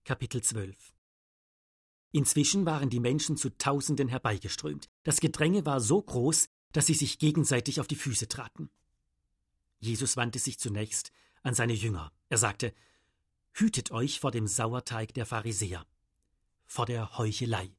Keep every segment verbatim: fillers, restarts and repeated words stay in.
Kapitel zwölf. Inzwischen waren die Menschen zu Tausenden herbeigeströmt. Das Gedränge war so groß, dass sie sich gegenseitig auf die Füße traten. Jesus wandte sich zunächst an seine Jünger. Er sagte: Hütet euch vor dem Sauerteig der Pharisäer, vor der Heuchelei.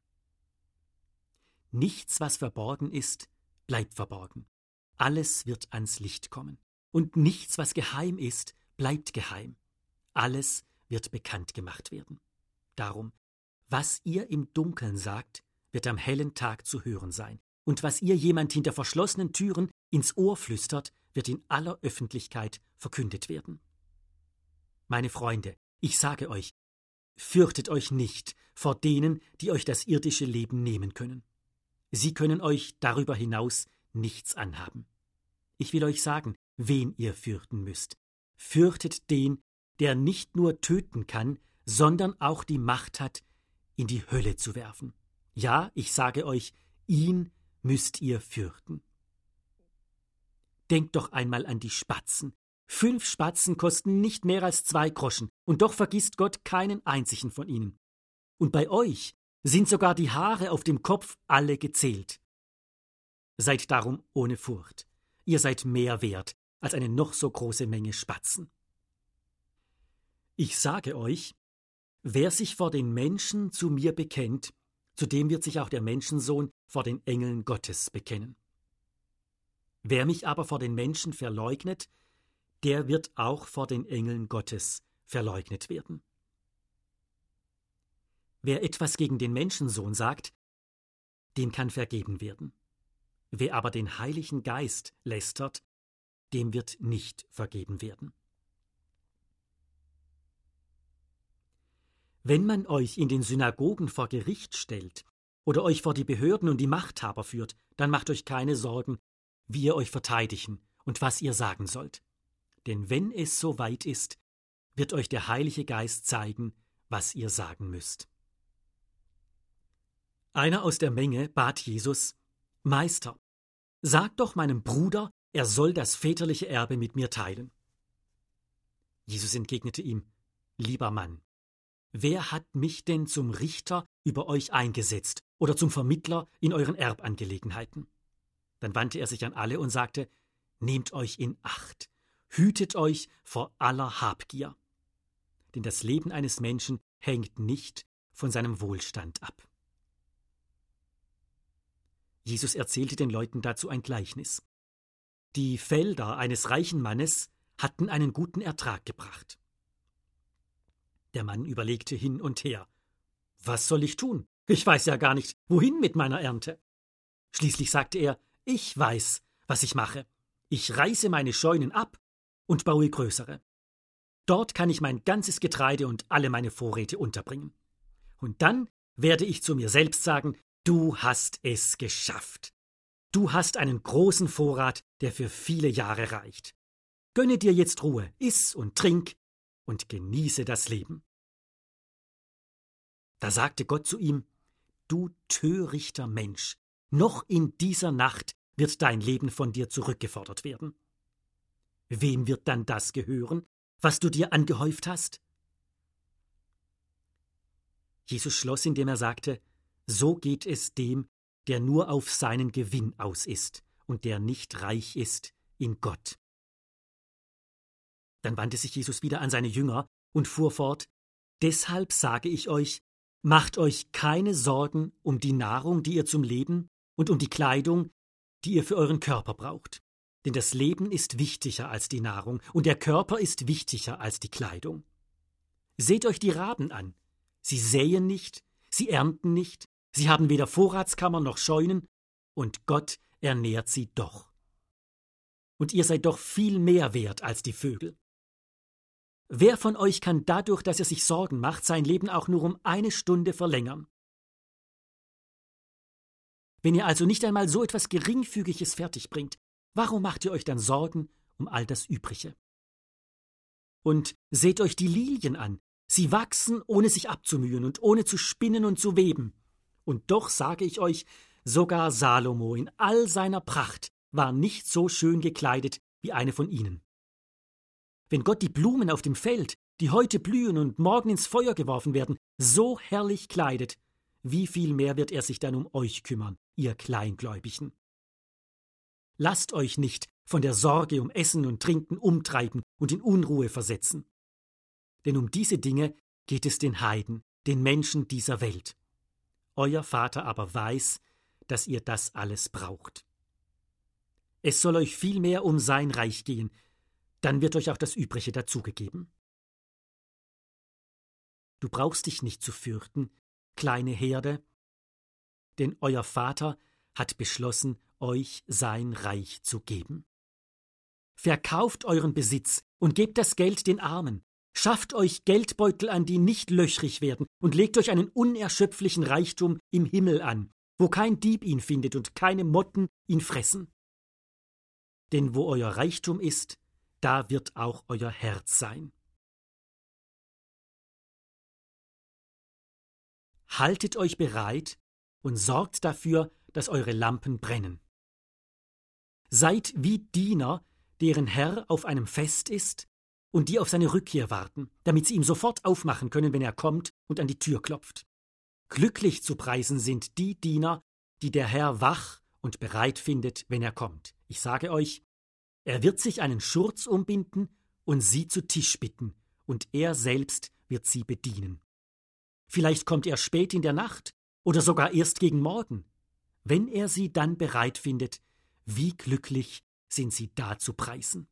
Nichts, was verborgen ist, bleibt verborgen. Alles wird ans Licht kommen. Und nichts, was geheim ist, bleibt geheim. Alles wird bekannt gemacht werden. Darum, was ihr im Dunkeln sagt, wird am hellen Tag zu hören sein. Und was ihr jemand hinter verschlossenen Türen ins Ohr flüstert, wird in aller Öffentlichkeit verkündet werden. Meine Freunde, ich sage euch, fürchtet euch nicht vor denen, die euch das irdische Leben nehmen können. Sie können euch darüber hinaus nichts anhaben. Ich will euch sagen, wen ihr fürchten müsst. Fürchtet den, der nicht nur töten kann, sondern auch die Macht hat, in die Hölle zu werfen. Ja, ich sage euch, ihn müsst ihr fürchten. Denkt doch einmal an die Spatzen. Fünf Spatzen kosten nicht mehr als zwei Groschen, und doch vergisst Gott keinen einzigen von ihnen. Und bei euch sind sogar die Haare auf dem Kopf alle gezählt. Seid darum ohne Furcht. Ihr seid mehr wert als eine noch so große Menge Spatzen. Ich sage euch, wer sich vor den Menschen zu mir bekennt, zu dem wird sich auch der Menschensohn vor den Engeln Gottes bekennen. Wer mich aber vor den Menschen verleugnet, der wird auch vor den Engeln Gottes verleugnet werden. Wer etwas gegen den Menschensohn sagt, dem kann vergeben werden. Wer aber den Heiligen Geist lästert, dem wird nicht vergeben werden. Wenn man euch in den Synagogen vor Gericht stellt oder euch vor die Behörden und die Machthaber führt, dann macht euch keine Sorgen, wie ihr euch verteidigen und was ihr sagen sollt. Denn wenn es so weit ist, wird euch der Heilige Geist zeigen, was ihr sagen müsst. Einer aus der Menge bat Jesus: Meister, sag doch meinem Bruder, er soll das väterliche Erbe mit mir teilen. Jesus entgegnete ihm: Lieber Mann, wer hat mich denn zum Richter über euch eingesetzt oder zum Vermittler in euren Erbangelegenheiten? Dann wandte er sich an alle und sagte: Nehmt euch in Acht, hütet euch vor aller Habgier. Denn das Leben eines Menschen hängt nicht von seinem Wohlstand ab. Jesus erzählte den Leuten dazu ein Gleichnis. Die Felder eines reichen Mannes hatten einen guten Ertrag gebracht. Der Mann überlegte hin und her. Was soll ich tun? Ich weiß ja gar nicht, wohin mit meiner Ernte. Schließlich sagte er: Ich weiß, was ich mache. Ich reiße meine Scheunen ab und baue größere. Dort kann ich mein ganzes Getreide und alle meine Vorräte unterbringen. Und dann werde ich zu mir selbst sagen: Du hast es geschafft. Du hast einen großen Vorrat, der für viele Jahre reicht. Gönne dir jetzt Ruhe, iss und trink und genieße das Leben. Da sagte Gott zu ihm: Du törichter Mensch, noch in dieser Nacht wird dein Leben von dir zurückgefordert werden. Wem wird dann das gehören, was du dir angehäuft hast? Jesus schloss, indem er sagte: So geht es dem, der nur auf seinen Gewinn aus ist und der nicht reich ist in Gott. Dann wandte sich Jesus wieder an seine Jünger und fuhr fort: Deshalb sage ich euch, macht euch keine Sorgen um die Nahrung, die ihr zum Leben, und um die Kleidung, die ihr für euren Körper braucht. Denn das Leben ist wichtiger als die Nahrung, und der Körper ist wichtiger als die Kleidung. Seht euch die Raben an. Sie säen nicht, sie ernten nicht, sie haben weder Vorratskammern noch Scheunen, und Gott ernährt sie doch. Und ihr seid doch viel mehr wert als die Vögel. Wer von euch kann dadurch, dass er sich Sorgen macht, sein Leben auch nur um eine Stunde verlängern? Wenn ihr also nicht einmal so etwas Geringfügiges fertigbringt, warum macht ihr euch dann Sorgen um all das Übrige? Und seht euch die Lilien an. Sie wachsen, ohne sich abzumühen und ohne zu spinnen und zu weben. Und doch sage ich euch, sogar Salomo in all seiner Pracht war nicht so schön gekleidet wie eine von ihnen. Wenn Gott die Blumen auf dem Feld, die heute blühen und morgen ins Feuer geworfen werden, so herrlich kleidet, wie viel mehr wird er sich dann um euch kümmern, ihr Kleingläubigen. Lasst euch nicht von der Sorge um Essen und Trinken umtreiben und in Unruhe versetzen. Denn um diese Dinge geht es den Heiden, den Menschen dieser Welt. Euer Vater aber weiß, dass ihr das alles braucht. Es soll euch vielmehr um sein Reich gehen, dann wird euch auch das Übrige dazugegeben. Du brauchst dich nicht zu fürchten, kleine Herde, denn euer Vater hat beschlossen, euch sein Reich zu geben. Verkauft euren Besitz und gebt das Geld den Armen. Schafft euch Geldbeutel an, die nicht löchrig werden, und legt euch einen unerschöpflichen Reichtum im Himmel an, wo kein Dieb ihn findet und keine Motten ihn fressen. Denn wo euer Reichtum ist, da wird auch euer Herz sein. Haltet euch bereit und sorgt dafür, dass eure Lampen brennen. Seid wie Diener, deren Herr auf einem Fest ist und die auf seine Rückkehr warten, damit sie ihm sofort aufmachen können, wenn er kommt und an die Tür klopft. Glücklich zu preisen sind die Diener, die der Herr wach und bereit findet, wenn er kommt. Ich sage euch, er wird sich einen Schurz umbinden und sie zu Tisch bitten, und er selbst wird sie bedienen. Vielleicht kommt er spät in der Nacht oder sogar erst gegen Morgen. Wenn er sie dann bereit findet, wie glücklich sind sie da zu preisen.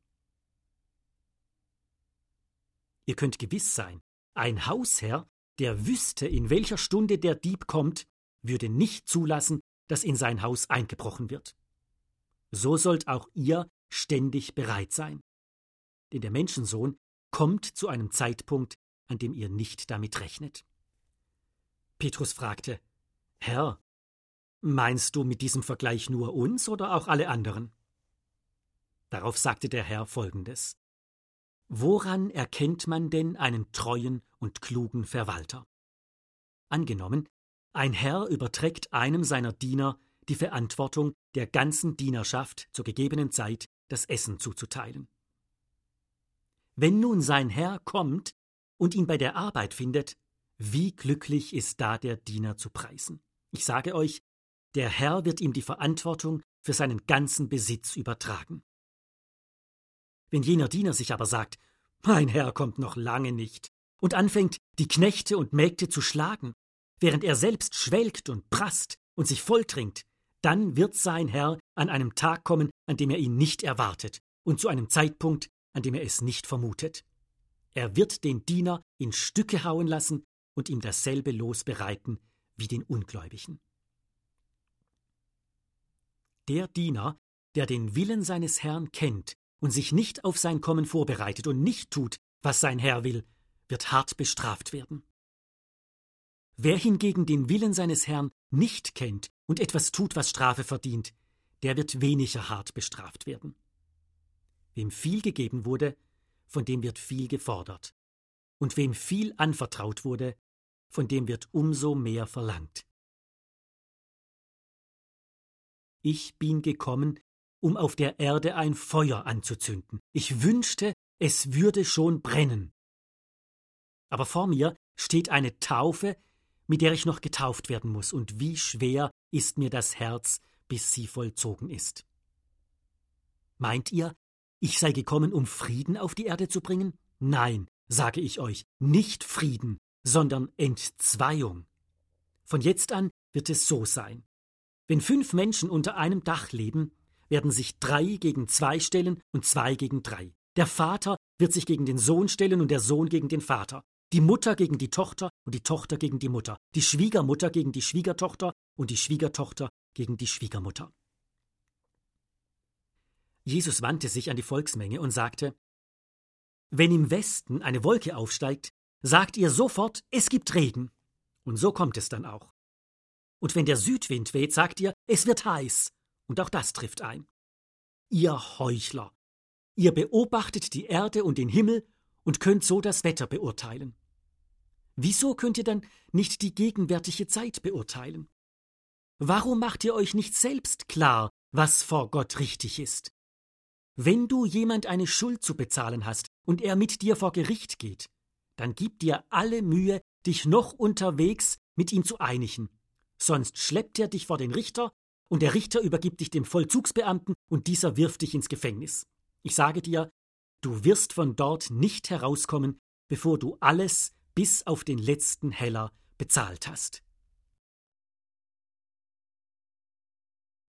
Ihr könnt gewiss sein, ein Hausherr, der wüsste, in welcher Stunde der Dieb kommt, würde nicht zulassen, dass in sein Haus eingebrochen wird. So sollt auch ihr ständig bereit sein. Denn der Menschensohn kommt zu einem Zeitpunkt, an dem ihr nicht damit rechnet. Petrus fragte: Herr, meinst du mit diesem Vergleich nur uns oder auch alle anderen? Darauf sagte der Herr Folgendes: Woran erkennt man denn einen treuen und klugen Verwalter? Angenommen, ein Herr überträgt einem seiner Diener die Verantwortung, der ganzen Dienerschaft zur gegebenen Zeit das Essen zuzuteilen. Wenn nun sein Herr kommt und ihn bei der Arbeit findet, wie glücklich ist da der Diener zu preisen. Ich sage euch, der Herr wird ihm die Verantwortung für seinen ganzen Besitz übertragen. Wenn jener Diener sich aber sagt, mein Herr kommt noch lange nicht, und anfängt, die Knechte und Mägde zu schlagen, während er selbst schwelgt und prasst und sich volltrinkt, dann wird sein Herr an einem Tag kommen, an dem er ihn nicht erwartet, und zu einem Zeitpunkt, an dem er es nicht vermutet. Er wird den Diener in Stücke hauen lassen und ihm dasselbe Los bereiten wie den Ungläubigen. Der Diener, der den Willen seines Herrn kennt und sich nicht auf sein Kommen vorbereitet und nicht tut, was sein Herr will, wird hart bestraft werden. Wer hingegen den Willen seines Herrn nicht kennt und etwas tut, was Strafe verdient, der wird weniger hart bestraft werden. Wem viel gegeben wurde, von dem wird viel gefordert. Und wem viel anvertraut wurde, von dem wird umso mehr verlangt. Ich bin gekommen, um auf der Erde ein Feuer anzuzünden. Ich wünschte, es würde schon brennen. Aber vor mir steht eine Taufe, mit der ich noch getauft werden muss, und wie schwer ist mir das Herz, bis sie vollzogen ist. Meint ihr, ich sei gekommen, um Frieden auf die Erde zu bringen? Nein, sage ich euch, nicht Frieden, sondern Entzweiung. Von jetzt an wird es so sein. Wenn fünf Menschen unter einem Dach leben, werden sich drei gegen zwei stellen und zwei gegen drei. Der Vater wird sich gegen den Sohn stellen und der Sohn gegen den Vater. Die Mutter gegen die Tochter und die Tochter gegen die Mutter. Die Schwiegermutter gegen die Schwiegertochter und die Schwiegertochter gegen die Schwiegermutter. Jesus wandte sich an die Volksmenge und sagte: Wenn im Westen eine Wolke aufsteigt, sagt ihr sofort, es gibt Regen. Und so kommt es dann auch. Und wenn der Südwind weht, sagt ihr, es wird heiß. Und auch das trifft ein. Ihr Heuchler! Ihr beobachtet die Erde und den Himmel und könnt so das Wetter beurteilen. Wieso könnt ihr dann nicht die gegenwärtige Zeit beurteilen? Warum macht ihr euch nicht selbst klar, was vor Gott richtig ist? Wenn du jemand eine Schuld zu bezahlen hast und er mit dir vor Gericht geht, dann gib dir alle Mühe, dich noch unterwegs mit ihm zu einigen. Sonst schleppt er dich vor den Richter, und der Richter übergibt dich dem Vollzugsbeamten, und dieser wirft dich ins Gefängnis. Ich sage dir, du wirst von dort nicht herauskommen, bevor du alles bis auf den letzten Heller bezahlt hast.